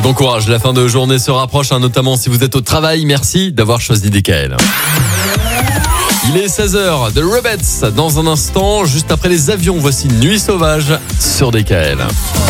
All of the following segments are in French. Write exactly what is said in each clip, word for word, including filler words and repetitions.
bon courage, la fin de journée se rapproche, hein, notamment si vous êtes au travail. Merci d'avoir choisi D K L. Il est seize heures, The Rubettes dans un instant, juste après les avions. Voici Nuit Sauvage sur D K L.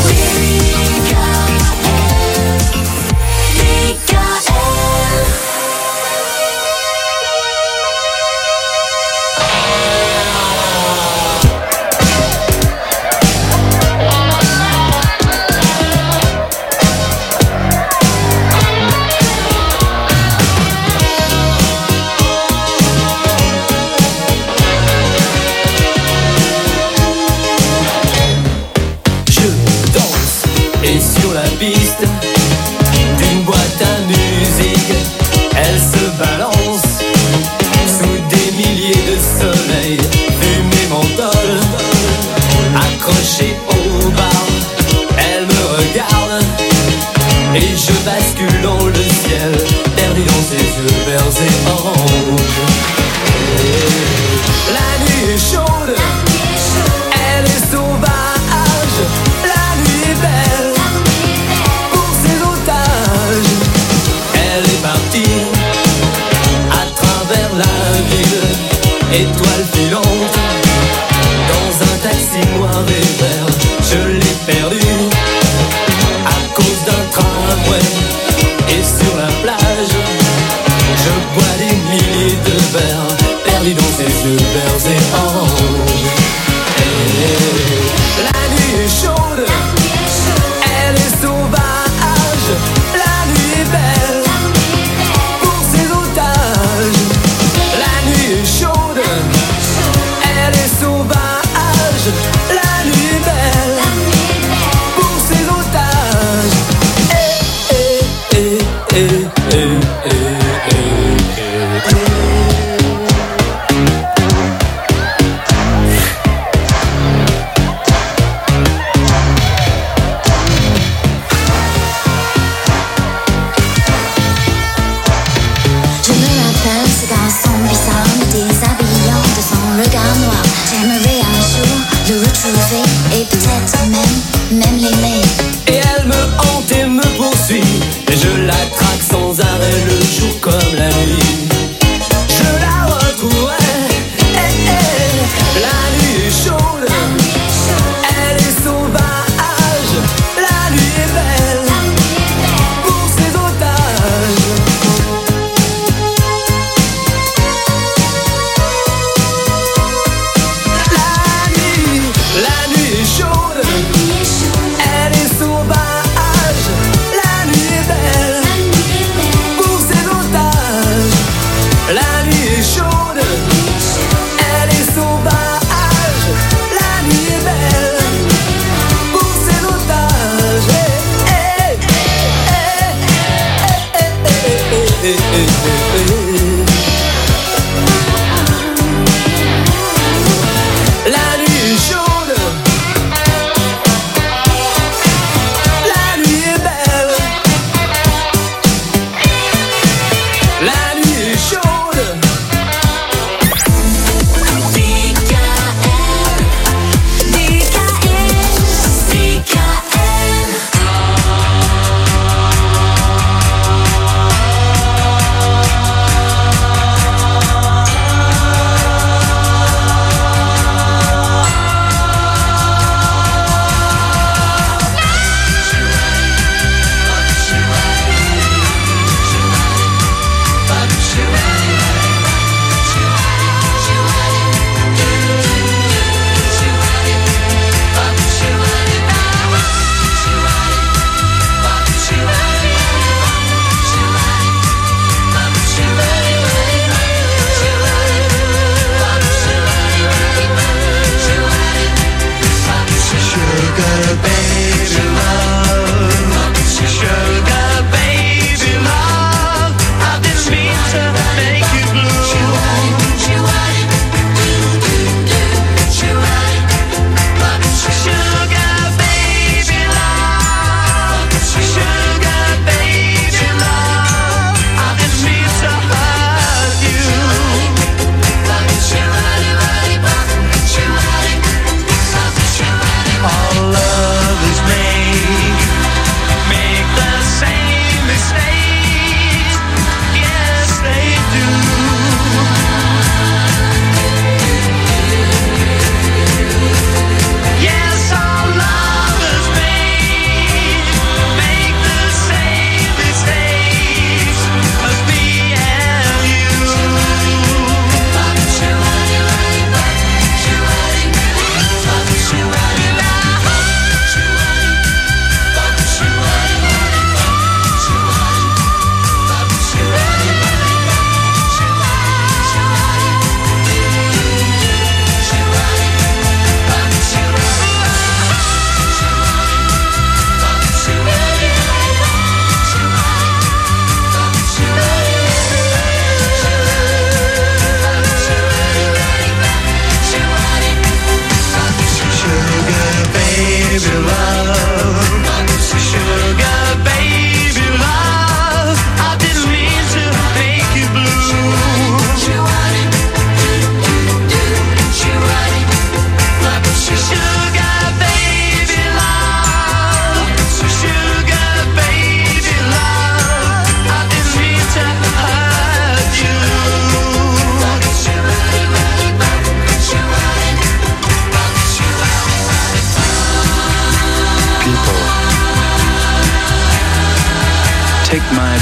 D'une boîte à musique, elle se balance sous des milliers de soleils, fumée menthol, accrochée au bar. Elle me regarde et je bascule dans le ciel, perdu dans ses yeux verts et orange. La nuit est chaude, elle est sauvage, la nuit est belle. À travers la ville, étoile filante, dans un taxi noir et vert, je l'ai perdu à cause d'un tramway. Et sur la plage, je bois des milliers de verres, perdu dans ses yeux verts et orange. Et la nuit est chaude, elle est sauvage, la nuit est belle. La nuit est chaude, elle est sauvage, la nuit est belle pour ses otages. Eh, eh, eh, eh, eh, eh, eh, eh, eh. Et peut-être même, même l'aimer. Et elle me hante et me poursuit, et je la traque sans arrêt le jour comme la nuit. Je la retrouverai, eh, eh. La nuit est chaude, elle est sauvage, la nuit est belle pour ses otages. La nuit, la nuit est chaude, elle est sauvage, la nuit est belle pour ses otages. La nuit est chaude, elle est sauvage, la nuit est belle pour ses otages. Eh, eh, eh, eh, eh, eh, eh, eh, eh. La nuit est chaude, la nuit est belle, la nuit est chaude. D K L, D K L, D K L.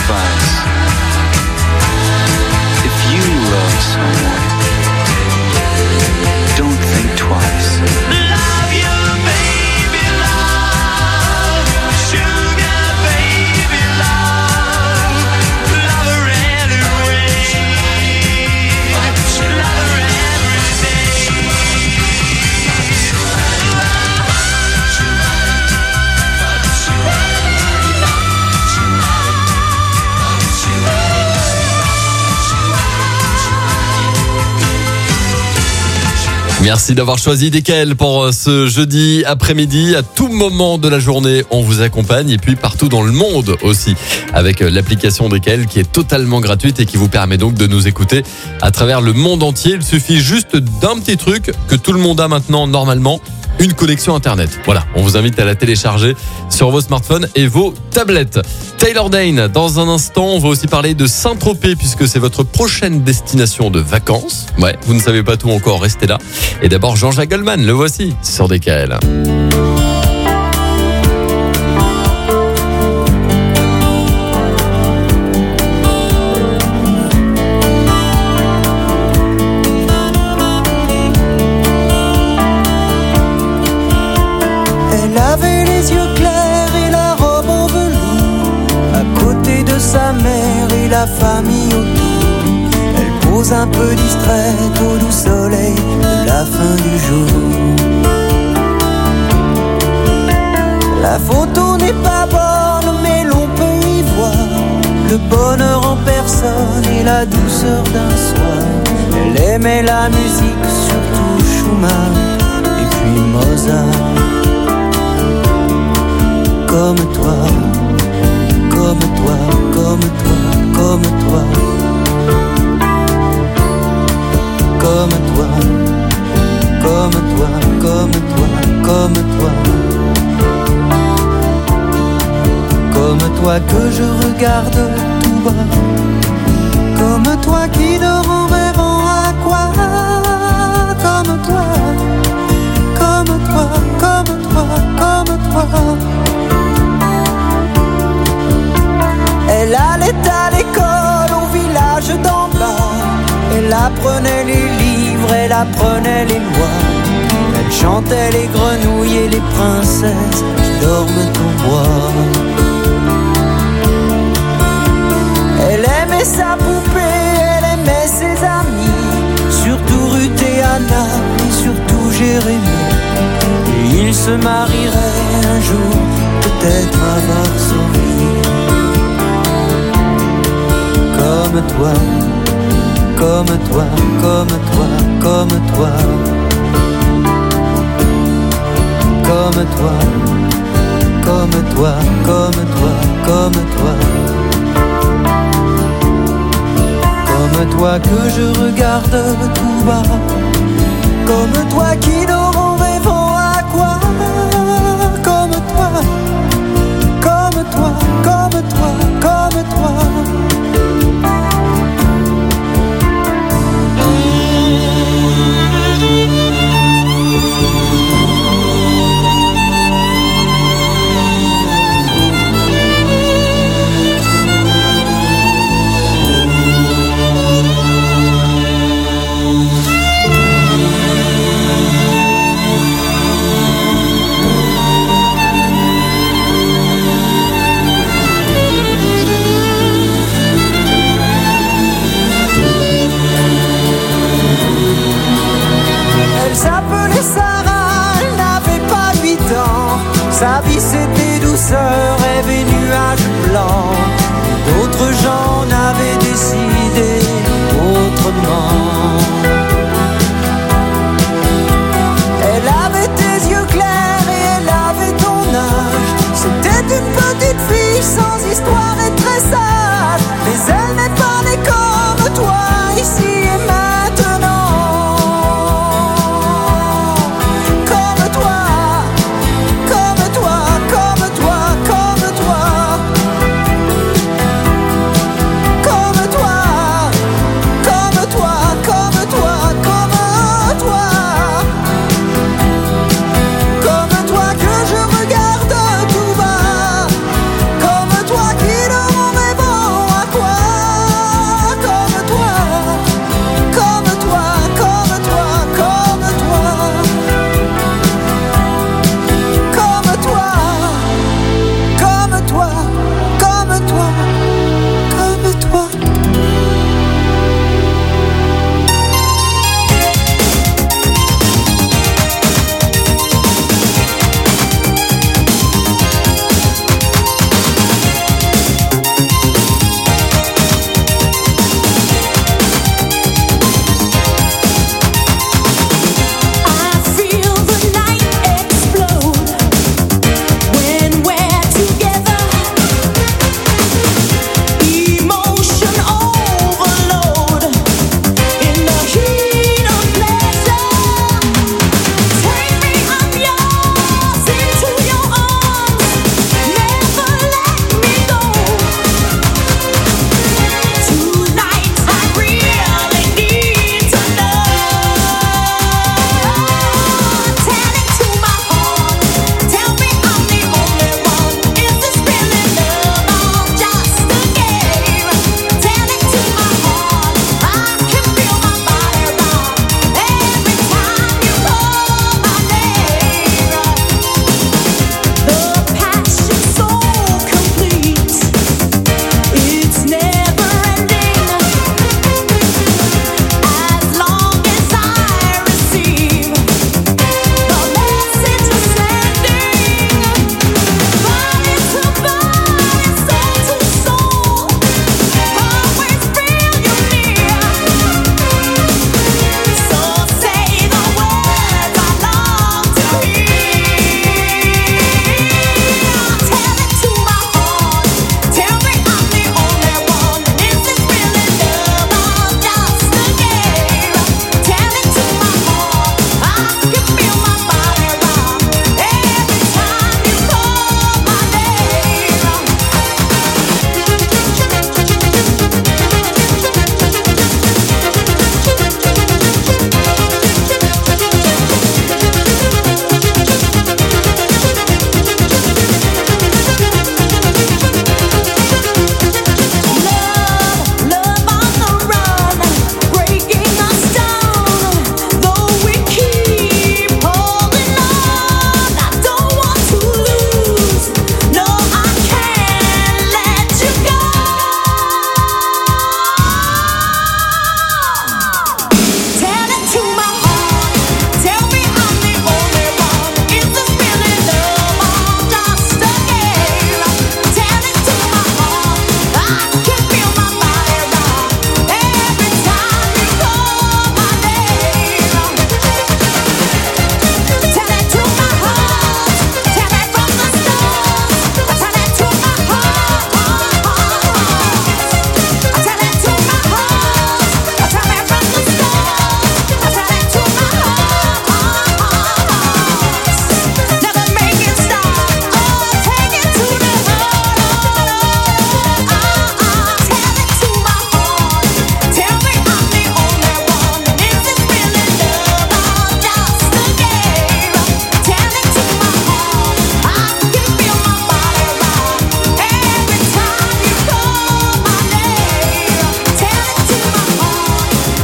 advice. If you love someone, don't think twice. Love you, baby, love. Sugar, baby, love. Love her anyway. Love her every day. Merci d'avoir choisi D K L pour ce jeudi après-midi. À tout moment de la journée, on vous accompagne et puis partout dans le monde aussi avec l'application D K L qui est totalement gratuite et qui vous permet donc de nous écouter à travers le monde entier. Il suffit juste d'un petit truc que tout le monde a maintenant normalement. Une connexion internet. Voilà, on vous invite à la télécharger sur vos smartphones et vos tablettes. Taylor Dayne, dans un instant, on va aussi parler de Saint-Tropez puisque c'est votre prochaine destination de vacances. Ouais, vous ne savez pas tout encore, restez là. Et d'abord Jean-Jacques Goldman, le voici sur D K L. Elle avait les yeux clairs et la robe en velours, à côté de sa mère et la famille autour. Elle pose un peu distraite au doux soleil de la fin du jour. La photo n'est pas bonne mais l'on peut y voir le bonheur en personne et la douceur d'un soir. Elle aimait la musique, surtout Schumann et puis Mozart. Comme toi, comme toi, comme toi, comme toi. Comme toi, comme toi, comme toi, comme toi. Comme toi que je regarde tout bas. Comme toi qui dort en rêvant à quoi. Comme toi, comme toi, comme toi, comme toi. Elle allait à l'école au village d'en bas. Elle apprenait les livres, elle apprenait les lois. Elle chantait les grenouilles et les princesses qui dorment au bois. Elle aimait sa poupée, elle aimait ses amis, surtout Ruth et Anna et surtout Jérémie. Et ils se marieraient un jour, peut-être à Varsovie. Comme toi, comme toi, comme toi, comme toi. Comme toi, comme toi, comme toi, comme toi. Comme toi que je regarde tout bas. Comme toi qui dort en rêvant à quoi. Comme toi, comme toi, comme toi, comme toi.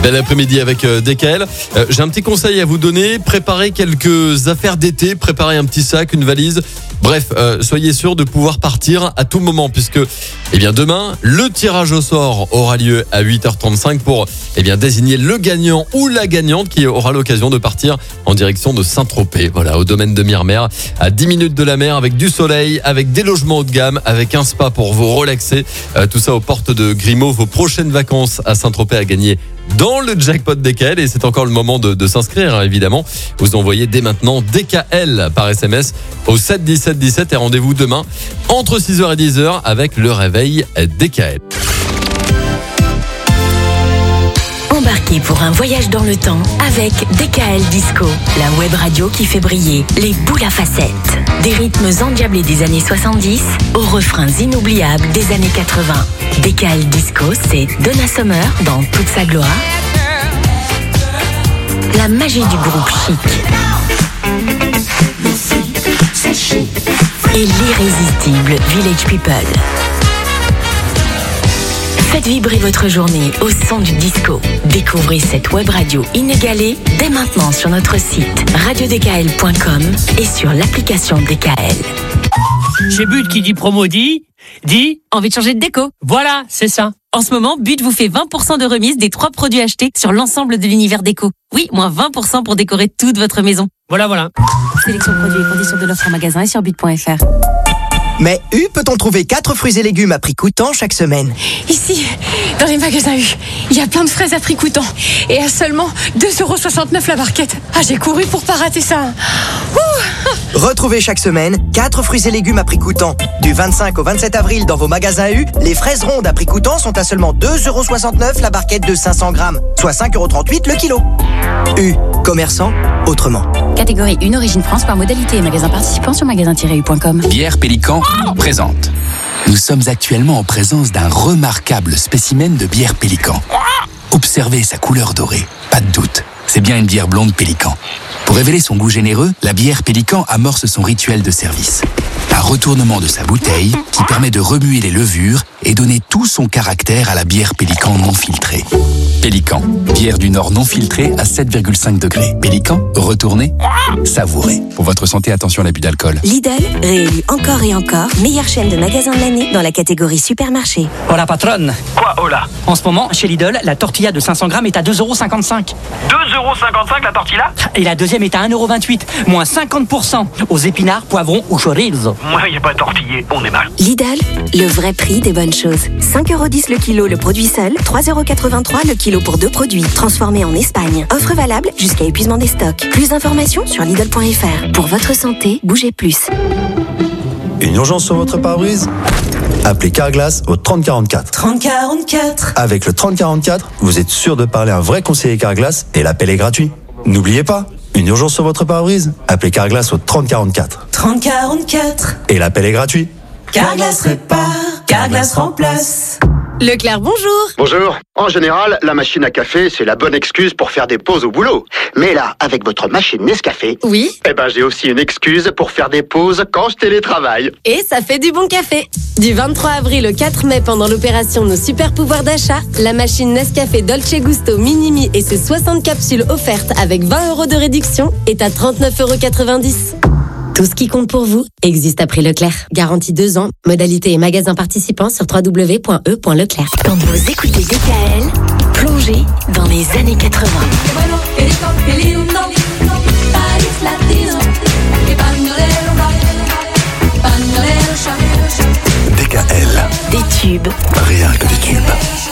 Bel après-midi avec euh, D K L. Euh, j'ai un petit conseil à vous donner. Préparez quelques affaires d'été. Préparez un petit sac, une valise. Bref, euh, soyez sûr de pouvoir partir à tout moment puisque, eh bien, demain, le tirage au sort aura lieu à huit heures trente-cinq pour, eh bien, désigner le gagnant ou la gagnante qui aura l'occasion de partir en direction de Saint-Tropez. Voilà, au domaine de Myrmer, à dix minutes de la mer, avec du soleil, avec des logements haut de gamme, avec un spa pour vous relaxer. Euh, tout ça aux portes de Grimaud. Vos prochaines vacances à Saint-Tropez à gagner dans le jackpot D K L et c'est encore le moment de, de s'inscrire, hein, évidemment. Vous envoyez dès maintenant D K L par S M S au sept dix-sept dix-sept et rendez-vous demain entre six heures et dix heures avec le réveil D K L. Embarquez pour un voyage dans le temps avec D K L Disco, la web radio qui fait briller les boules à facettes. Des rythmes endiablés des années soixante-dix aux refrains inoubliables des années quatre-vingts. D K L Disco, c'est Donna Summer dans toute sa gloire. La magie du groupe Chic. Et l'irrésistible Village People. Faites vibrer votre journée au son du disco. Découvrez cette web radio inégalée dès maintenant sur notre site radio d k l point com et sur l'application D K L. Chez But qui dit promo dit, dit envie de changer de déco. Voilà, c'est ça. En ce moment, But vous fait vingt pour cent de remise des trois produits achetés sur l'ensemble de l'univers déco. Oui, moins vingt pour cent pour décorer toute votre maison. Voilà, voilà. Sélection de produits et conditions de l'offre en magasin et sur but point f r. Mais U peut-on trouver quatre fruits et légumes à prix coûtant chaque semaine? Ici, dans les magasins U, il y a plein de fraises à prix coûtant. Et à seulement deux euros soixante-neuf la barquette. Ah, j'ai couru pour pas rater ça. Ouh. Retrouvez chaque semaine quatre fruits et légumes à prix coûtant. Du vingt-cinq au vingt-sept avril dans vos magasins U, les fraises rondes à prix coûtant sont à seulement deux euros soixante-neuf la barquette de cinq cents grammes, soit cinq euros trente-huit le kilo. U, commerçant autrement. Catégorie une Origine France par modalité et magasin participant sur magasin tiret u point com. Bière Pélican présente. Nous sommes actuellement en présence d'un remarquable spécimen de bière Pélican. Observez sa couleur dorée, pas de doute, c'est bien une bière blonde Pélican. Pour révéler son goût généreux, la bière Pélican amorce son rituel de service. Un retournement de sa bouteille qui permet de remuer les levures et donner tout son caractère à la bière Pélican non filtrée. Pélican, bière du Nord non filtrée à sept virgule cinq degrés. Pélican, retournez, savourez. Pour votre santé, attention à l'abus d'alcool. Lidl, réélu encore et encore, meilleure chaîne de magasins de l'année dans la catégorie supermarché. Oh la patronne. Quoi, oh là? En ce moment, chez Lidl, la tortilla de cinq cents grammes est à deux euros cinquante-cinq. deux euros cinquante-cinq la tortilla? Et la deuxième est à un euro vingt-huit, moins cinquante pour cent aux épinards, poivrons ou chorizo. Moi, il n'y a pas tortillé, on est mal. Lidl, le vrai prix des bonnes choses. cinq euros dix le kilo le produit seul, trois euros quatre-vingt-trois le kilo pour deux produits, transformés en Espagne. Offre valable jusqu'à épuisement des stocks. Plus d'informations sur lidl point f r. Pour votre santé, bougez plus. Une urgence sur votre pare-brise? Appelez Carglass au trente quarante-quatre. trente quarante-quatre. Avec le trente quarante-quatre, vous êtes sûr de parler à un vrai conseiller Carglass et l'appel est gratuit. N'oubliez pas, une urgence sur votre pare-brise? Appelez Carglass au trente quarante-quatre. trente quarante-quatre. Et l'appel est gratuit. Carglass répare, Carglass remplace. Leclerc, bonjour. Bonjour. En général, la machine à café, c'est la bonne excuse pour faire des pauses au boulot. Mais là, avec votre machine Nescafé, oui, eh ben, j'ai aussi une excuse pour faire des pauses quand je télétravaille. Et ça fait du bon café. Du vingt-trois avril au quatre mai, pendant l'opération Nos super pouvoirs d'achat, la machine Nescafé Dolce Gusto Minimi et ses soixante capsules offertes avec vingt euros de réduction est à trente-neuf euros quatre-vingt-dix. Tout ce qui compte pour vous existe à prix Leclerc. Garantie deux ans. Modalité et magasin participants sur w w w point e point leclerc. Quand vous écoutez D K L, plongez dans les années quatre-vingts. D K L. Des tubes. Rien que des tubes.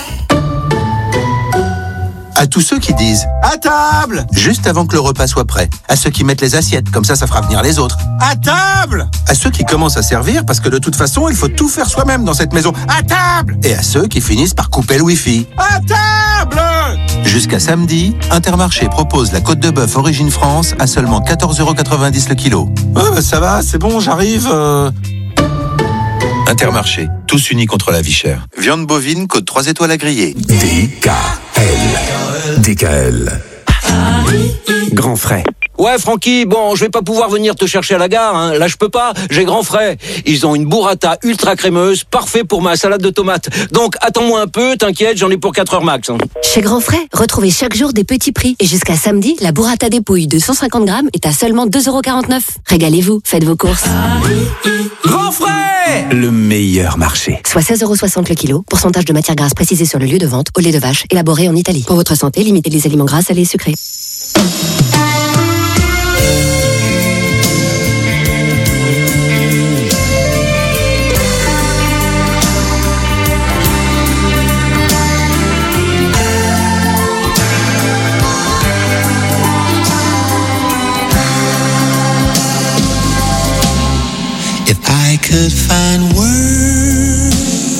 À tous ceux qui disent « À table !» juste avant que le repas soit prêt. À ceux qui mettent les assiettes, comme ça, ça fera venir les autres. « À table !» À ceux qui commencent à servir, parce que de toute façon, il faut tout faire soi-même dans cette maison. « À table !» Et à ceux qui finissent par couper le Wi-Fi. « À table !» Jusqu'à samedi, Intermarché propose la côte de bœuf Origine France à seulement quatorze euros quatre-vingt-dix le kilo. « Oh, bah, ça va, c'est bon, j'arrive... Euh... » Intermarché, tous unis contre la vie chère. Viande bovine, côte trois étoiles à griller. D K L. D K L. Grand frais. Ouais, Francky, bon, je vais pas pouvoir venir te chercher à la gare, hein. Là, je peux pas, j'ai grand frais. Ils ont une burrata ultra crémeuse, parfait pour ma salade de tomates. Donc, attends-moi un peu, t'inquiète, j'en ai pour quatre heures max. Hein. Chez Grand Frais, retrouvez chaque jour des petits prix. Et jusqu'à samedi, la burrata dépouille de cent cinquante grammes est à seulement deux euros quarante-neuf. Régalez-vous, faites vos courses. Grand Frais, le meilleur marché. Soit seize euros soixante le kilo. Pourcentage de matière grasse précisé sur le lieu de vente au lait de vache, élaboré en Italie. Pour votre santé, limitez les aliments gras, salés et sucrés. If I could find words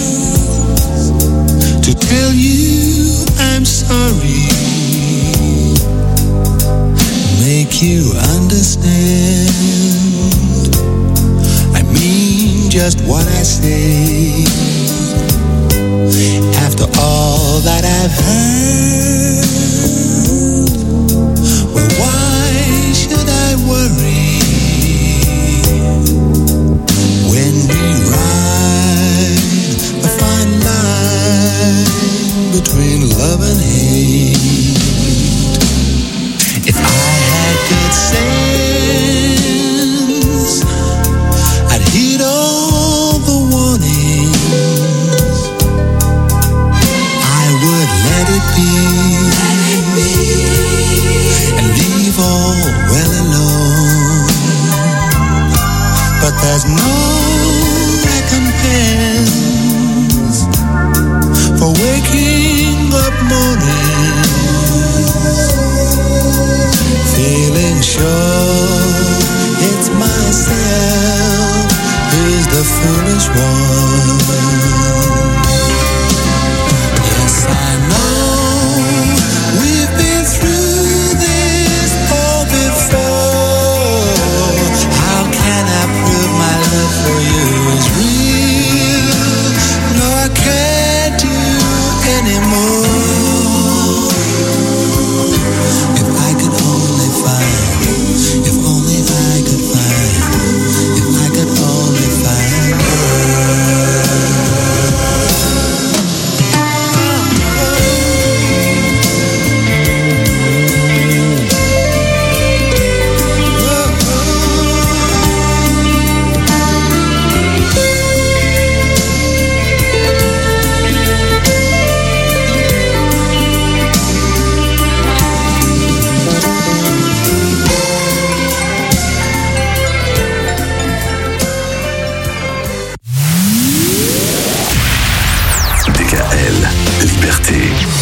to tell you I'm sorry, make you understand, I mean just what I say. After all that I've heard, well, why should I worry? When we ride a fine line between love and hate, if I had good sense, I'd heed all the warnings. I would let it be, and leave all well alone. But there's no recompense for waking up morning feeling sure it's myself who's the foolish one. Yes, I know we've been through this all before. How can I prove my love for you is real? No, I can't do anymore. If I could only find, if only I could find, if I could only find D K L, Liberté.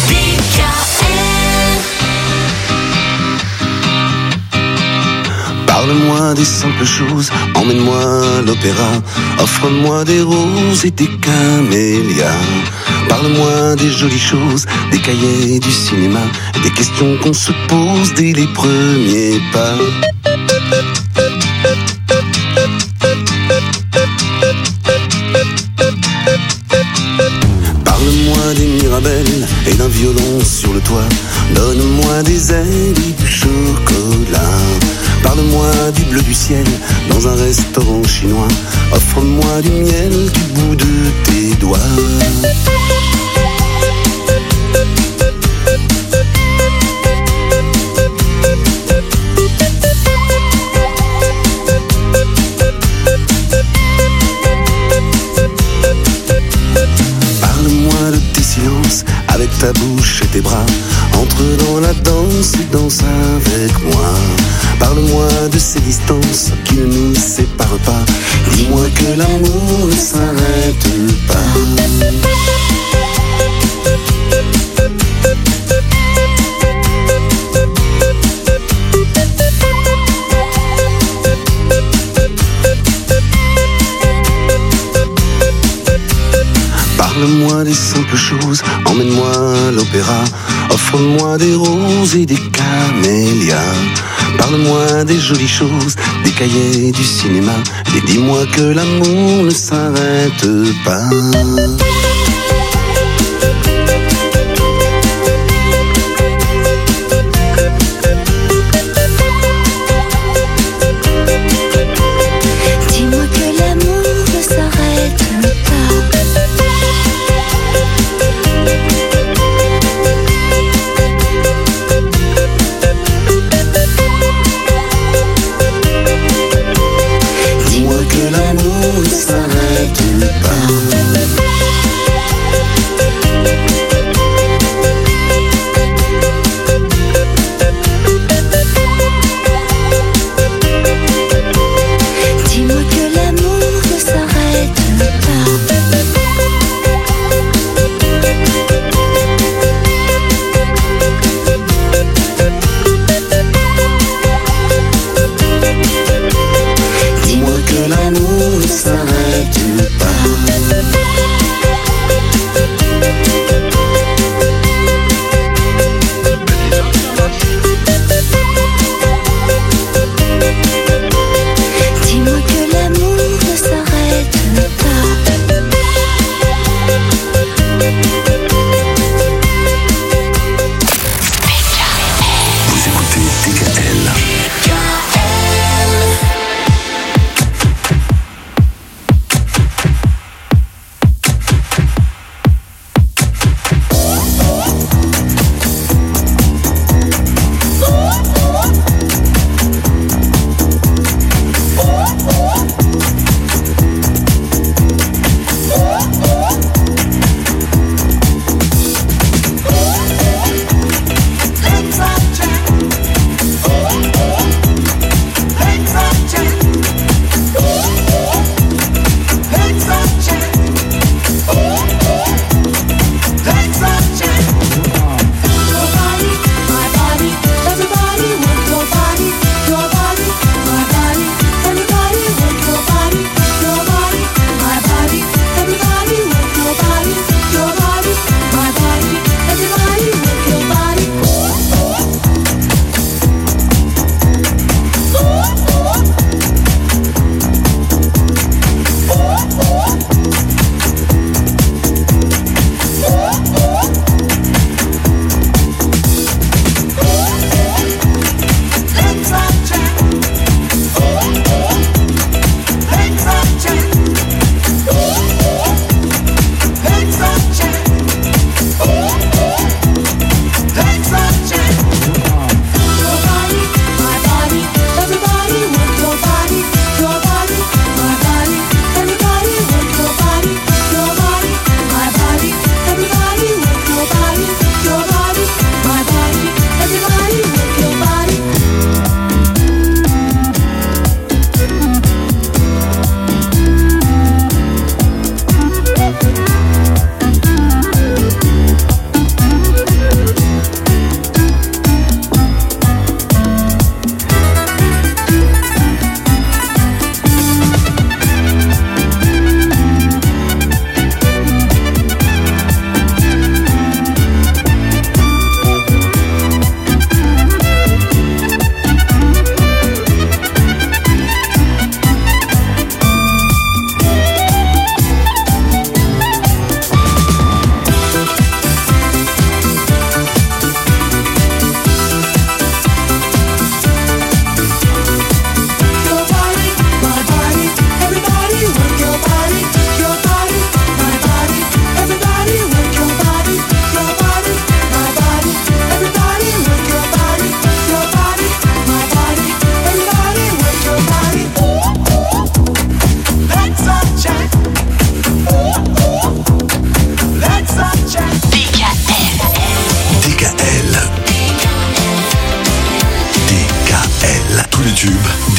Parle-moi des simples choses, emmène-moi à l'opéra, offre-moi des roses et des camélias. Parle-moi des jolies choses, des cahiers du cinéma, des questions qu'on se pose dès les premiers pas. Parle-moi des Mirabelles et d'un violon sur le toit. Donne-moi des ailes et du chocolat. Parle-moi du bleu du ciel dans un restaurant chinois. Offre-moi du miel du bout de tes doigts. Parle-moi de tes silences avec ta bouche et tes bras. Entre dans la danse et danse avec moi. Parle-moi de ces distances qui ne nous séparent pas. Dis-moi que l'amour ne s'arrête pas. Parle-moi des simples choses, emmène-moi à l'opéra, offre-moi des roses et des camélias. Parle-moi des jolies choses, des cahiers du cinéma, et dis-moi que l'amour ne s'arrête pas.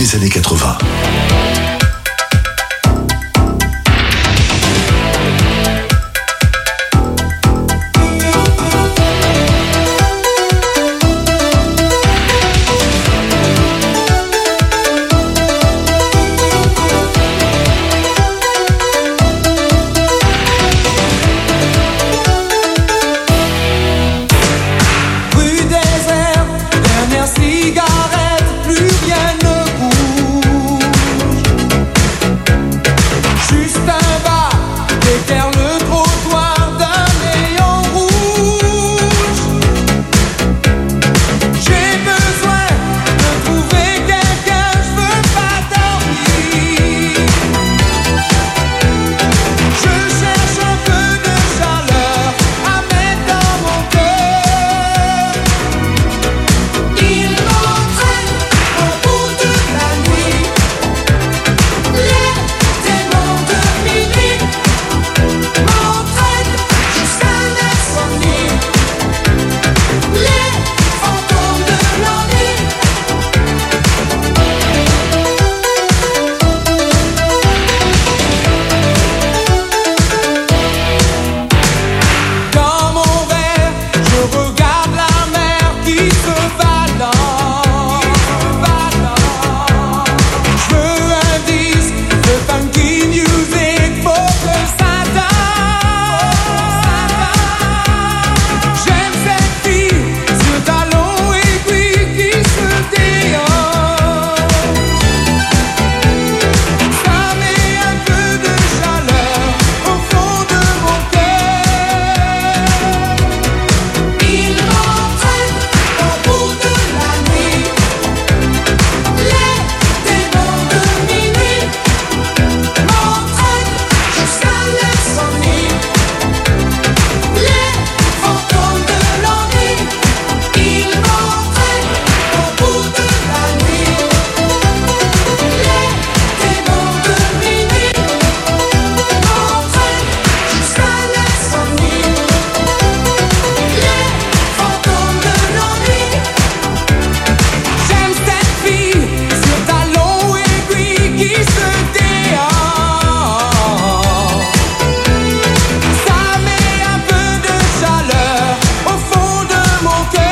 des années quatre-vingts. Rue désert, dernière cigarette, plus rien ne bouge. Juste un bar, éclaire le trottoir d'un néon rouge. J'ai besoin de trouver quelqu'un, je veux pas dormir. Je cherche un peu de chaleur à mettre dans mon cœur. Il m'entraîne au bout de la nuit. Les démons de minuit m'entraînent jusqu'à l'insomnie. Les fantômes de l'ennui. Dans mon verre, je regarde la mer qui se balance. Je veux un disque de funky music, faut que ça danse. J'aime cette fille sur talons aiguilles qui se déhanche. Ça met un peu de chaleur au fond de mon cœur. Il m'entraîne au bout de la nuit. Les démons de minuit m'entraînent jusqu'à l'insomnie. Les fantômes de l'ennui. Il m'entraîne au bout de la nuit. Les démons de minuit m'entraînent jusqu'à l'insomnie. Les fantômes de l'ennui. J'aime cette fille sur talons aiguilles qui se déhanche. Ça met un peu de chaleur au fond de mon cœur.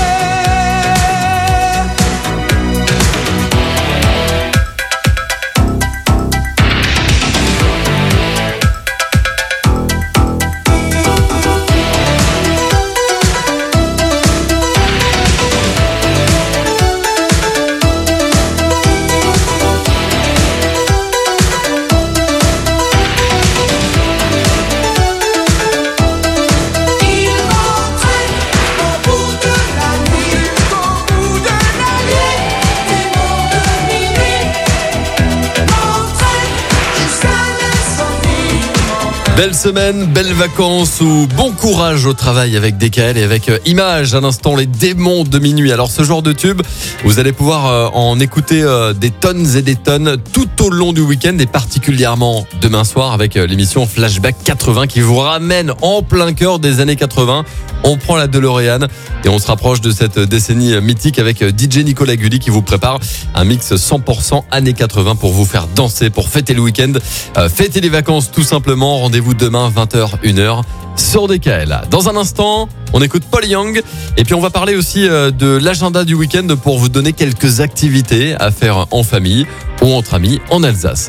Il m'entraîne au bout de la nuit, au bout de la nuit. Démons de minuit m'entraînent jusqu'à l'insomnie. Belle semaine, belles vacances ou bon courage au travail avec D K L et avec euh, Image. À l'instant, les démons de minuit. Alors, ce genre de tube, vous allez pouvoir euh, en écouter euh, des tonnes et des tonnes tout au long du week-end et particulièrement demain soir avec euh, l'émission Flashback quatre-vingts qui vous ramène en plein cœur des années quatre-vingts. On prend la DeLorean et on se rapproche de cette décennie mythique avec D J Nicolas Gulli qui vous prépare un mix cent pour cent années quatre-vingts pour vous faire danser, pour fêter le week-end, euh, fêter les vacances tout simplement. Rendez-vous demain vingt heures une heure sur D K L. Dans un instant, on écoute Paul Young et puis on va parler aussi euh, de l'agenda du week-end pour vous donner quelques activités à faire en famille ou entre amis en Alsace.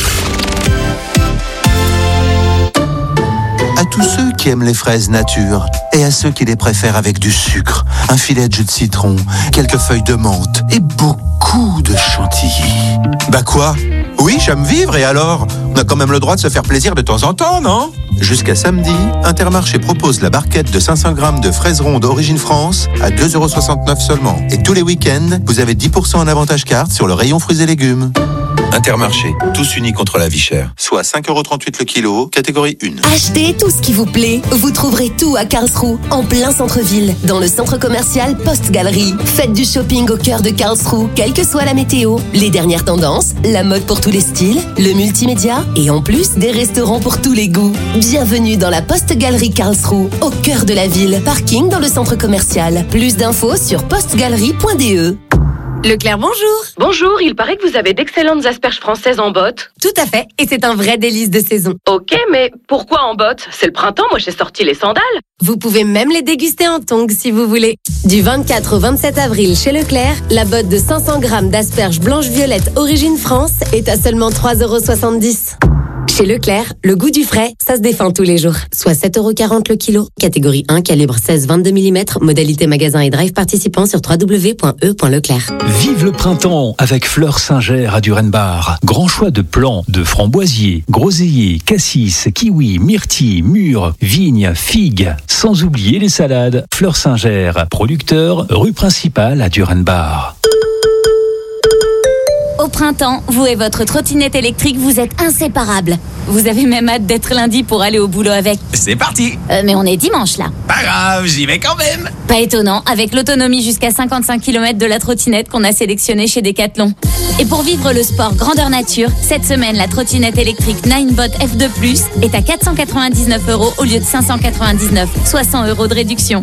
À tous ceux qui aiment les fraises nature et à ceux qui les préfèrent avec du sucre, un filet de jus de citron, quelques feuilles de menthe et beaucoup de chantilly. Bah quoi? Oui, j'aime vivre et alors? On a quand même le droit de se faire plaisir de temps en temps, non? Jusqu'à samedi, Intermarché propose la barquette de cinq cents grammes de fraises rondes d'origine France à deux euros soixante-neuf seulement. Et tous les week-ends, vous avez dix pour cent en avantage carte sur le rayon fruits et légumes. Intermarché, tous unis contre la vie chère. Soit cinq euros trente-huit le kilo, catégorie un. Achetez tout ce qui vous plaît. Vous trouverez tout à Karlsruhe, en plein centre-ville, dans le centre commercial Post-Galerie. Faites du shopping au cœur de Karlsruhe, quelle que soit la météo. Les dernières tendances, la mode pour tous les styles, le multimédia et en plus des restaurants pour tous les goûts. Bienvenue dans la Post-Galerie Karlsruhe, au cœur de la ville. Parking dans le centre commercial. Plus d'infos sur postgalerie point d e. Leclerc, bonjour. Bonjour, il paraît que vous avez d'excellentes asperges françaises en botte. Tout à fait, et c'est un vrai délice de saison. Ok, mais pourquoi en botte? C'est le printemps, moi j'ai sorti les sandales. Vous pouvez même les déguster en tongs si vous voulez. Du vingt-quatre au vingt-sept avril chez Leclerc, la botte de cinq cents grammes d'asperges blanches-violettes origine France est à seulement trois euros soixante-dix. Chez Leclerc, le goût du frais, ça se défend tous les jours. Soit sept euros quarante le kilo. Catégorie un, calibre seize vingt-deux millimètres. Modalité magasin et drive participant sur w w w point e point leclerc. Vive le printemps avec Fleurs Singer à Durenbach. Grand choix de plants, de framboisiers, groseilliers, cassis, kiwis, myrtilles, mûres, vignes, figues. Sans oublier les salades. Fleurs Singer, producteur, rue principale à Durenbach. Au printemps, vous et votre trottinette électrique, vous êtes inséparables. Vous avez même hâte d'être lundi pour aller au boulot avec. C'est parti. Euh, mais on est dimanche là. Pas grave, j'y vais quand même. Pas étonnant, avec l'autonomie jusqu'à cinquante-cinq kilomètres de la trottinette qu'on a sélectionnée chez Decathlon. Et pour vivre le sport grandeur nature, cette semaine, la trottinette électrique Ninebot F deux plus est à quatre cent quatre-vingt-dix-neuf euros au lieu de cinq cent quatre-vingt-dix-neuf, soit cent euros de réduction.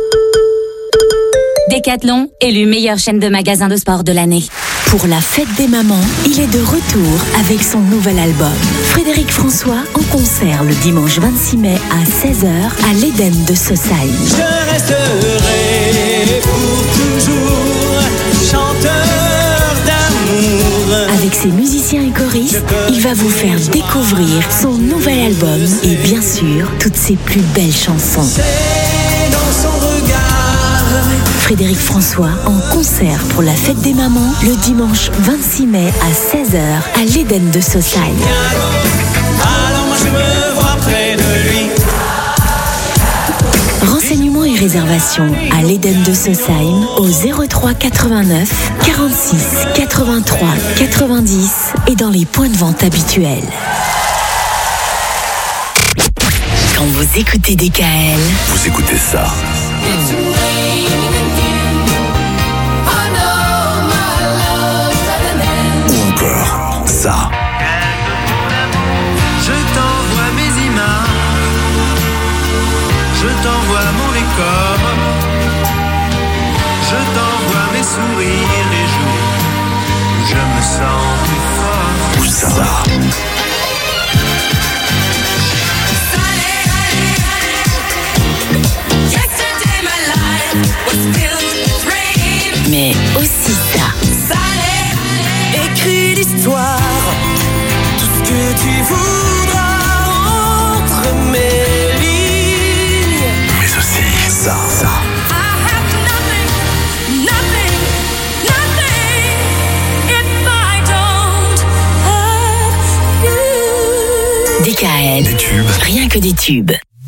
Decathlon, élu meilleure chaîne de magasins de sport de l'année. Pour la fête des mamans, il est de retour avec son nouvel album. Frédéric François en concert le dimanche vingt-six mai à seize heures à l'Éden de Saussailles. Je resterai pour toujours chanteur d'amour. Avec ses musiciens et choristes, il va vous faire découvrir son nouvel album et bien sûr, toutes ses plus belles chansons. C'est dans son regard. Frédéric François en concert pour la fête des mamans le dimanche vingt-six mai à seize heures à l'Éden de Saussailles. Alors moi je me vois près de lui. Renseignements et réservations à l'Éden de Saussailles au zéro trois quatre-vingt-neuf quarante-six quatre-vingt-trois quatre-vingt-dix et dans les points de vente habituels. Quand vous écoutez D K L, Vous écoutez ça. Ou encore ça. Je t'envoie mes images, je t'envoie mon décor, je t'envoie mes sourires les jours où je me sens plus fort. Ou ça. mais aussi ça. Écris l'histoire, tout ce que tu voudras entre mes lignes. Mais aussi ça, ça. D K L, Des tubes. Rien que des tubes.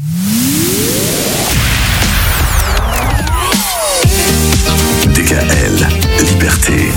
D K L, Liberté.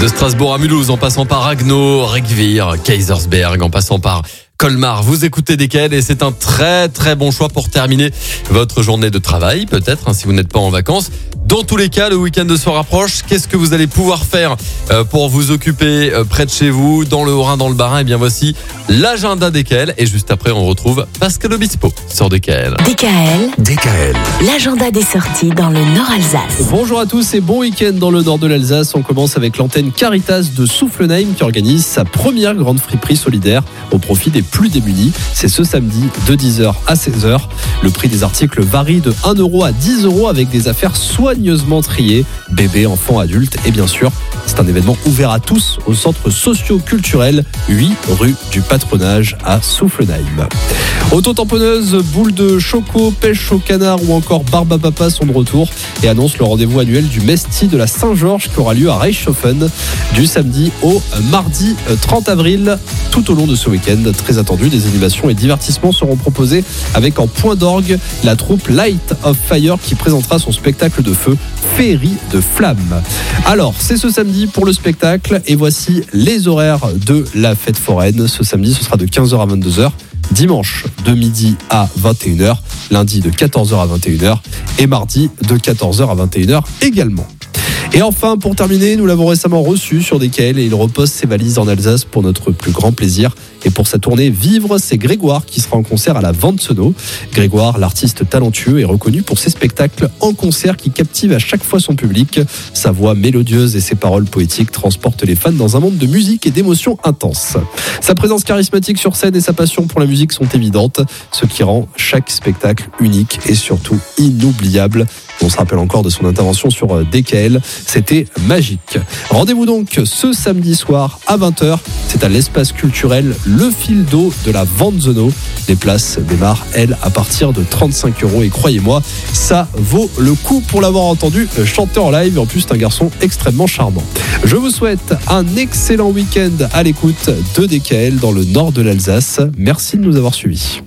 De Strasbourg à Mulhouse, en passant par Agno, Regvir, Kaisersberg, en passant par Colmar. Vous écoutez D K L et c'est un très très bon choix pour terminer votre journée de travail, peut-être, hein, si vous n'êtes pas en vacances. Dans tous les cas, le week-end se rapproche. Qu'est-ce que vous allez pouvoir faire euh, pour vous occuper euh, près de chez vous, dans le Haut-Rhin, dans le Bas-Rhin? Eh bien, voici l'agenda D K L. Et juste après, on retrouve Pascal Obispo sur D K L. D K L, D K L. l'agenda des sorties dans le Nord Alsace. Bonjour à tous et bon week-end dans le nord de l'Alsace. On commence avec l'antenne Caritas de Soufflenheim qui organise sa première grande friperie solidaire au profit des plus démunis. C'est ce samedi de dix heures à seize heures. Le prix des articles varie de un euro à dix euros avec des affaires soigneusement triées, bébés, enfants, adultes et bien sûr, c'est un événement ouvert à tous au centre socio-culturel huit rue du Patronage à Soufflenheim. Auto-tamponneuse, boule de choco, pêche au canard ou encore barbe à papa sont de retour et annoncent le rendez-vous annuel du Mesti de la Saint-Georges qui aura lieu à Reichshofen du samedi au mardi trente avril. Tout au long de ce week-end, très attendu, des animations et divertissements seront proposés avec en point d'orgue la troupe Light of Fire qui présentera son spectacle de feu Féerie de flammes. Alors, c'est ce samedi pour le spectacle et voici les horaires de la fête foraine. Ce samedi, ce sera de quinze heures à vingt-deux heures. Dimanche de midi à vingt et une heures, lundi de quatorze heures à vingt et une heures et mardi de quatorze heures à vingt et une heures également. Et enfin, pour terminer, nous l'avons récemment reçu sur D K L et il repose ses valises en Alsace pour notre plus grand plaisir. Et pour sa tournée Vivre, c'est Grégoire qui sera en concert à la Vansenau. Grégoire, l'artiste talentueux, est reconnu pour ses spectacles en concert qui captivent à chaque fois son public. Sa voix mélodieuse et ses paroles poétiques transportent les fans dans un monde de musique et d'émotions intenses. Sa présence charismatique sur scène et sa passion pour la musique sont évidentes, ce qui rend chaque spectacle unique et surtout inoubliable. On se rappelle encore de son intervention sur D K L, c'était magique. Rendez-vous donc ce samedi soir à vingt heures, c'est à l'espace culturel Le Fil d'eau de la Vansenau. Les places démarrent, elles, à partir de trente-cinq euros et croyez-moi, ça vaut le coup pour l'avoir entendu chanter en live et en plus c'est un garçon extrêmement charmant. Je vous souhaite un excellent week-end à l'écoute de D K L dans le nord de l'Alsace. Merci de nous avoir suivis.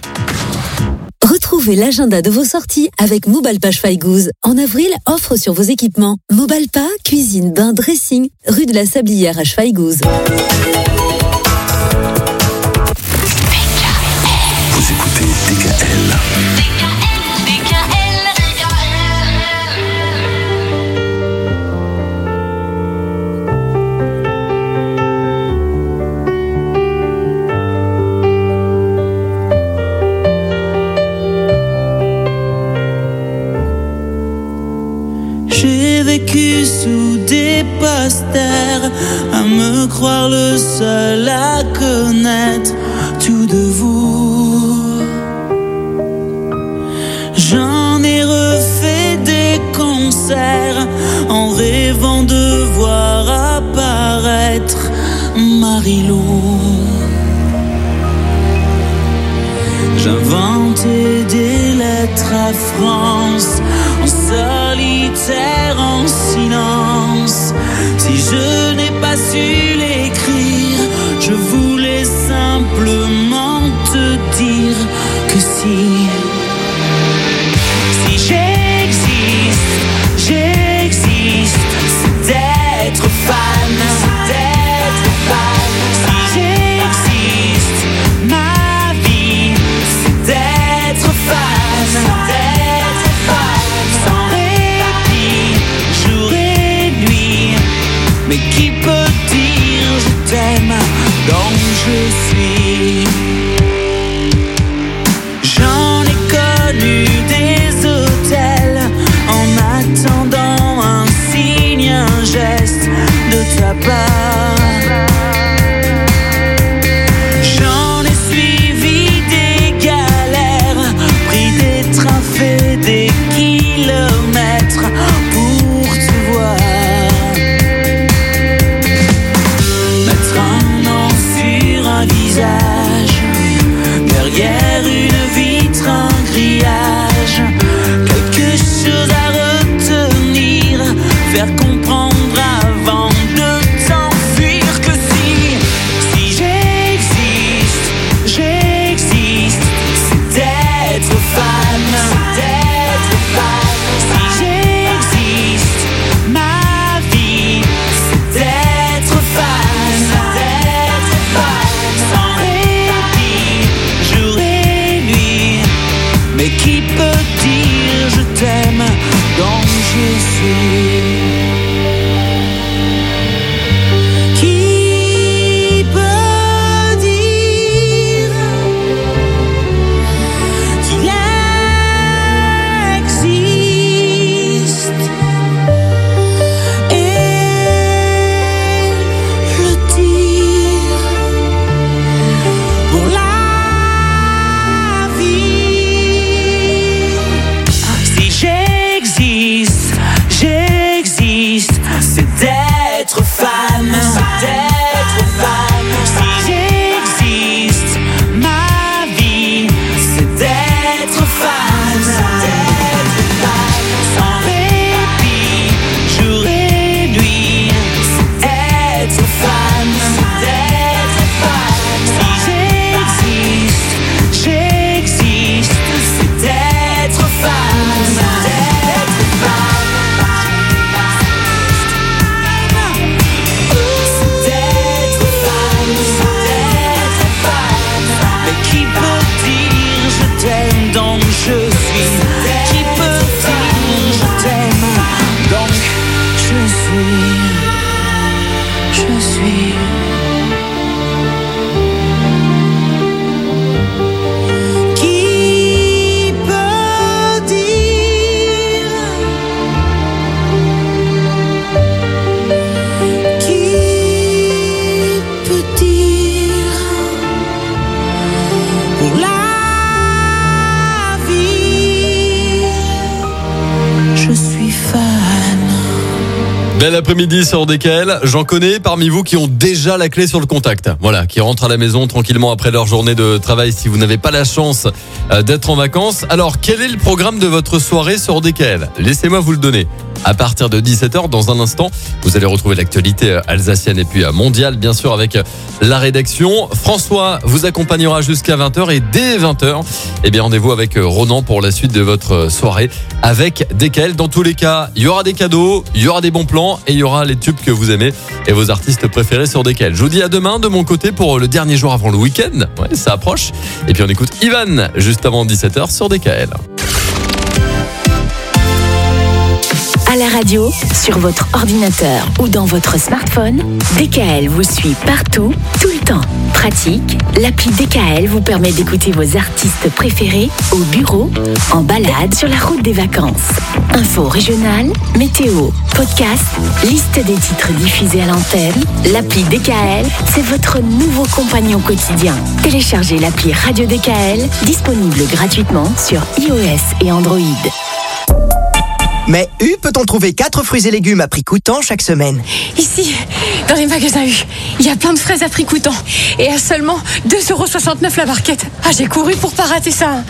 Retrouvez l'agenda de vos sorties avec Mobalpa Schweighouse. En avril, offre sur vos équipements. Mobalpa, cuisine, bain, dressing, rue de la Sablière à Schweighouse. Vous écoutez D K L. J'ai vécu sous des posters, à me croire le seul à connaître tout de vous. J'en ai refait des concerts, en rêvant de voir apparaître Marilou. J'inventais des lettres à France, en solitaire, en silence. Si je n'ai pas su l'écrire, je voulais simplement te dire que si. Si j'existe, j'existe, c'est d'être fan, c'est d'être fan. Si j'existe, ma vie, c'est d'être fan, c'est d'être fan. Sans répit, jour et nuit. Mais qui peut dire je t'aime donc je suis. J'en ai connu des hôtels en attendant un signe, un geste de ta part. J'en ai suivi des galères, pris des trains, fait des kilomètres pour te voir. Mettre un nom sur un visage, Bel après-midi sur D K L. J'en connais parmi vous qui ont déjà la clé sur le contact. Voilà, qui rentrent à la maison tranquillement après leur journée de travail si vous n'avez pas la chance d'être en vacances. Alors, quel est le programme de votre soirée sur D K L ? Laissez-moi vous le donner. À partir de dix-sept heures, dans un instant, vous allez retrouver l'actualité alsacienne et puis mondiale, bien sûr, avec la rédaction. François vous accompagnera jusqu'à vingt heures et dès vingt heures, eh bien, rendez-vous avec Ronan pour la suite de votre soirée avec D K L. Dans tous les cas, il y aura des cadeaux, il y aura des bons plans et il y aura les tubes que vous aimez et vos artistes préférés sur D K L. Je vous dis à demain de mon côté pour le dernier jour avant le week-end. Ouais, ça approche. Et puis on écoute Ivan juste avant dix-sept heures sur D K L. À la radio, sur votre ordinateur ou dans votre smartphone, D K L vous suit partout, tout le temps. Pratique, l'appli D K L vous permet d'écouter vos artistes préférés au bureau, en balade, sur la route des vacances. Infos régionales, météo, podcast, liste des titres diffusés à l'antenne. L'appli D K L, c'est votre nouveau compagnon quotidien. Téléchargez l'appli Radio D K L, disponible gratuitement sur iOS et Android. Mais U peut-on trouver quatre fruits et légumes à prix coûtant chaque semaine? Ici, dans les magasins U, il y a plein de fraises à prix coûtant. Et à seulement deux euros soixante-neuf la barquette. Ah, j'ai couru pour pas rater ça.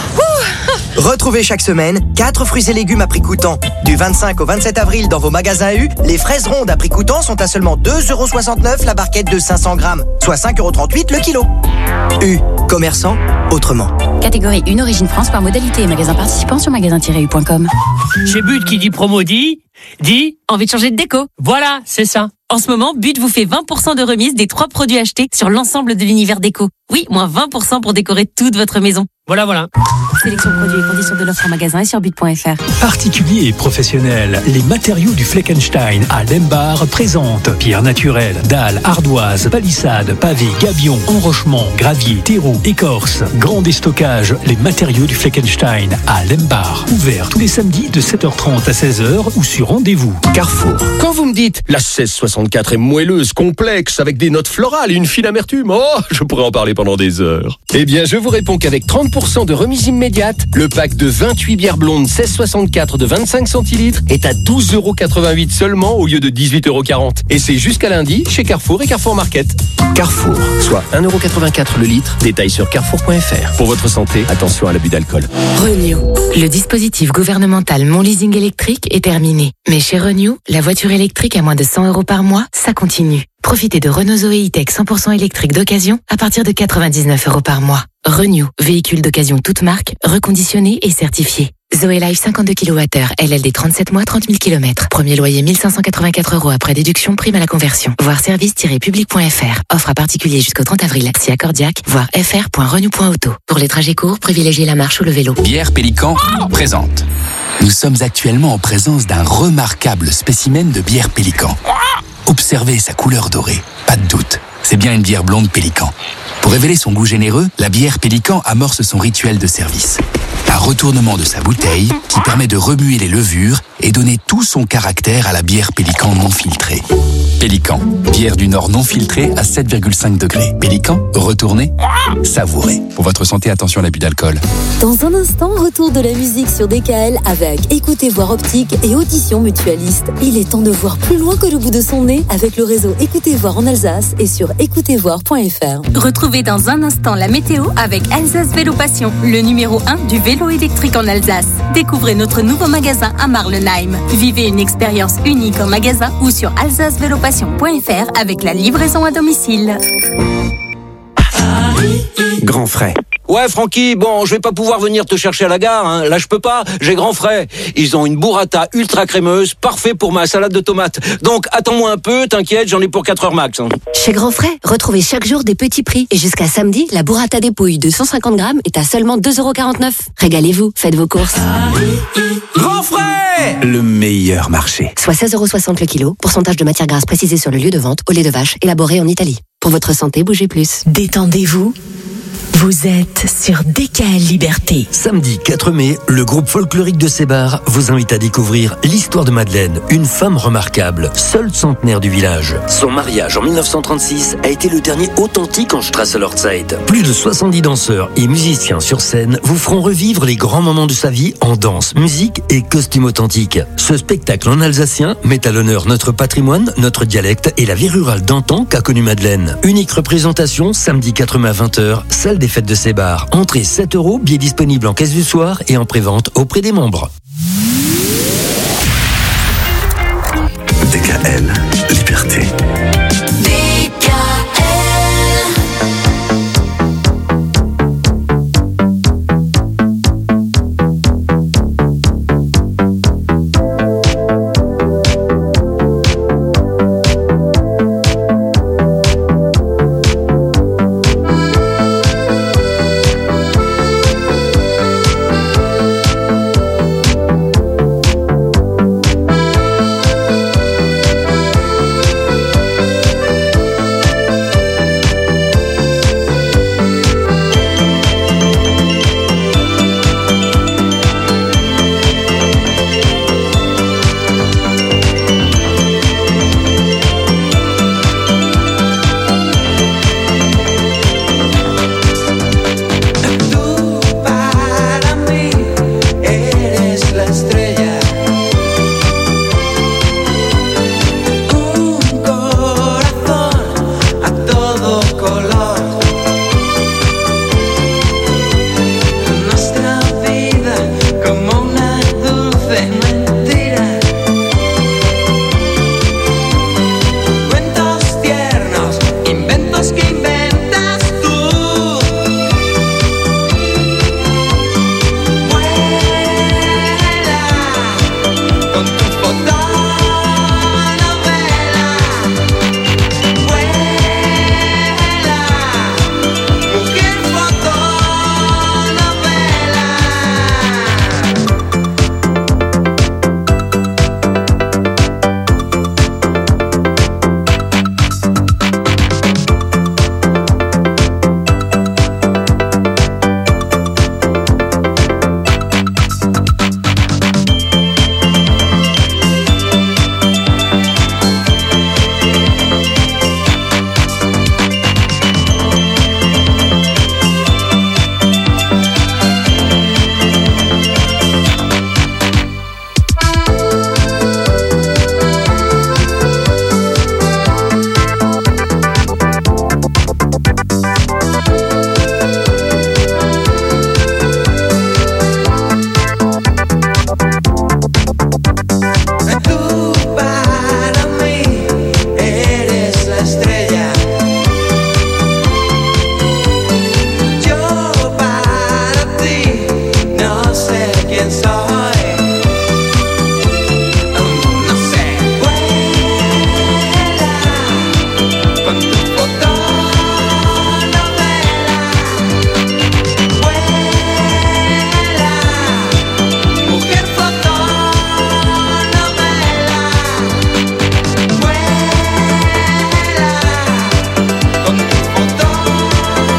Ouh. Retrouvez chaque semaine quatre fruits et légumes à prix coûtant. Du vingt-cinq au vingt-sept avril dans vos magasins U, les fraises rondes à prix coûtant sont à seulement deux euros soixante-neuf la barquette de cinq cents grammes, soit cinq euros trente-huit le kilo. U, commerçant autrement. Catégorie un, origine France par modalité et magasin participant sur magasin tiret u point com. Chez But qui dit promo dit, dit envie de changer de déco. Voilà, c'est ça. En ce moment, But vous fait vingt pour cent de remise des trois produits achetés sur l'ensemble de l'univers déco. Oui, moins vingt pour cent pour décorer toute votre maison. Voilà, voilà. Sélection produits et conditions de l'offre en magasin et sur but point f r. Particuliers et professionnels, les matériaux du Fleckenstein à Lembar présentent pierre naturelle, dalles, ardoises, palissades, pavés, gabions, enrochements, gravier, terreau, écorce, grand déstockage, les matériaux du Fleckenstein à Lembar. Ouvert tous les samedis de sept heures trente à seize heures ou sur rendez-vous. Carrefour. Quand vous me dites la seize soixante-quatre est moelleuse, complexe, avec des notes florales et une fine amertume, oh, je pourrais en parler pendant des heures. Eh bien, je vous réponds qu'avec trente pour cent de remise immédiate, le pack de vingt-huit bières blondes seize soixante-quatre de vingt-cinq centilitres est à douze euros quatre-vingt-huit seulement au lieu de dix-huit euros quarante. Et c'est jusqu'à lundi chez Carrefour et Carrefour Market. Carrefour, soit un euro quatre-vingt-quatre le litre. Détail sur carrefour point f r. Pour votre santé, attention à l'abus d'alcool. Renew. Le dispositif gouvernemental Mon Leasing électrique est terminé. Mais chez Renew, la voiture électrique à moins de cent euros par mois, ça continue. Profitez de Renault Zoé E-Tech cent pour cent électrique d'occasion à partir de quatre-vingt-dix-neuf euros par mois. Renew, véhicule d'occasion toute marque, reconditionné et certifié. Zoé Life cinquante-deux kilowattheures, L L D trente-sept mois, trente mille kilomètres. Premier loyer mille cinq cent quatre-vingt-quatre euros après déduction, prime à la conversion. Voir service tiret public point f r. Offre à particulier jusqu'au trente avril. Si accordiaque, voir f r point renew point auto. Pour les trajets courts, privilégiez la marche ou le vélo. Bière Pélican présente. Nous sommes actuellement en présence d'un remarquable spécimen de bière Pélican. Observez sa couleur dorée, pas de doute, c'est bien une bière blonde Pélican. Pour révéler son goût généreux, la bière Pélican amorce son rituel de service. Un retournement de sa bouteille qui permet de remuer les levures et donner tout son caractère à la bière Pélican non filtrée. Pélican, bière du Nord non filtrée à sept virgule cinq degrés. Pélican, retournez, savourez. Pour votre santé, attention à l'abus d'alcool. Dans un instant, retour de la musique sur D K L avec Écoutez Voir Optique et Audition Mutualiste. Il est temps de voir plus loin que le bout de son nez avec le réseau Écoutez Voir en Alsace et sur écoutez voir point f r. Retrouvez dans un instant la météo avec Alsace Vélo Passion, le numéro un du vélo électrique en Alsace. Découvrez notre nouveau magasin à Marlenheim. Vivez une expérience unique en magasin ou sur alsace vélo passion point f r avec la livraison à domicile. Grand frais. Ouais, Francky, bon, je vais pas pouvoir venir te chercher à la gare, hein. Là, je peux pas, j'ai grand frais. Ils ont une burrata ultra crémeuse, parfait pour ma salade de tomates. Donc, attends-moi un peu, t'inquiète, j'en ai pour quatre heures max. Hein. Chez Grand Frais, retrouvez chaque jour des petits prix. Et jusqu'à samedi, la burrata des pouilles de cent cinquante grammes est à seulement deux euros quarante-neuf. Régalez-vous, faites vos courses. Grand frais, le meilleur marché. Soit seize euros soixante le kilo, pourcentage de matière grasse précisé sur le lieu de vente, au lait de vache, élaboré en Italie. Pour votre santé, bougez plus. Détendez-vous. Vous êtes sur D K L Liberté. Samedi quatre mai, le groupe folklorique de Sébar vous invite à découvrir l'histoire de Madeleine, une femme remarquable, seule centenaire du village. Son mariage en mille neuf cent trente-six a été le dernier authentique en Strasser-Lordzeit. Plus de soixante-dix danseurs et musiciens sur scène vous feront revivre les grands moments de sa vie en danse, musique et costume authentique. Ce spectacle en alsacien met à l'honneur notre patrimoine, notre dialecte et la vie rurale d'antan qu'a connue Madeleine. Unique représentation samedi quatre mai à vingt heures, salle des fêtes de Sébar. Entrée sept euros, billets disponibles en caisse du soir et en prévente auprès des membres. D K L Liberté.